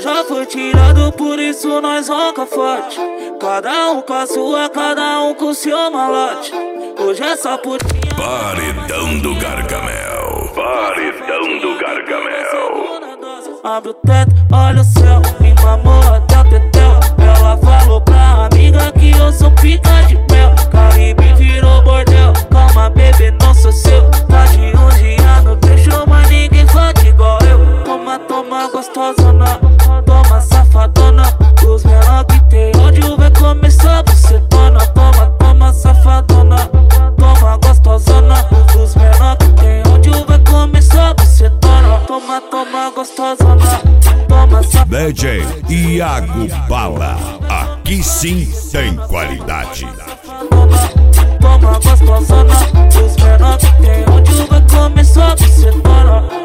já foi tirado, por isso nós ronca forte. Cada um com a sua, cada um com o seu malote. Hoje é só putinha. Paredão do Gargamel. Paredão do Gargamel. Abre o teto, olha o céu, me mamou até o tetel. Ela falou pra amiga que eu sou pica de mel. Caribe virou bordel, calma bebê, não sou seu. Tá de 11 anos, deixou, mas ninguém fode igual eu. Toma, toma gostosona, toma safadona. Os menor que tem ódio vai começar bucetona. Toma, toma safadona, toma gostosona. Os menor que tem ódio vai começar bucetona. Toma, toma gostosona. DJ Iago Bala, aqui sim tem qualidade. Toma gostosona, os menor que tem ódio vai começar a bucetona.